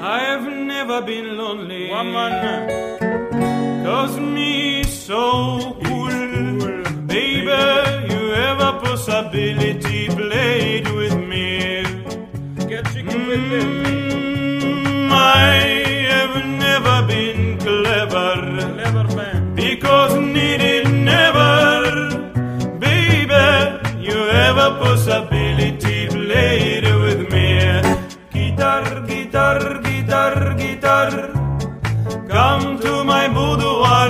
I've never been lonely. Woman, Cause me so cool. Baby, you have a possibility. Played with me. get chicken with me. I have never been clever. Clever man. Because needed never. Baby, you have a possibility. Played with me. Guitar, guitar, guitar, guitar. Come to my boudoir.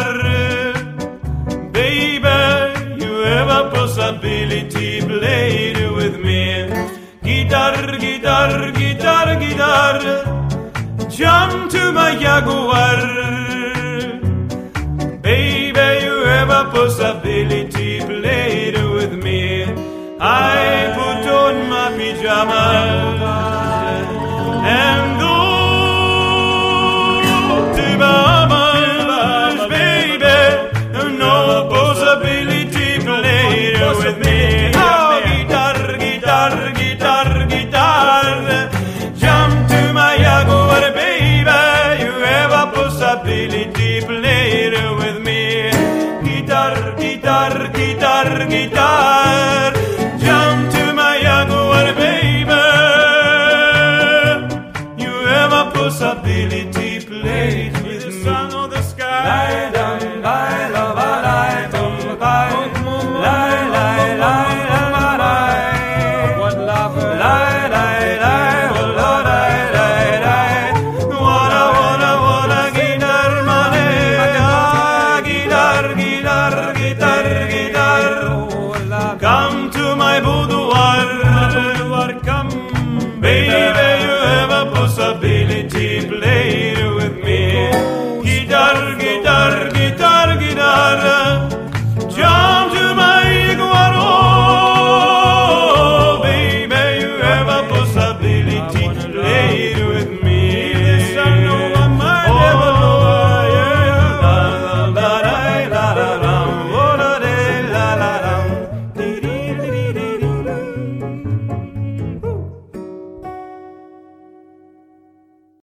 Baby, you have a possibility. Played with me. Guitar, guitar, guitar, guitar. Jump to my Jaguar.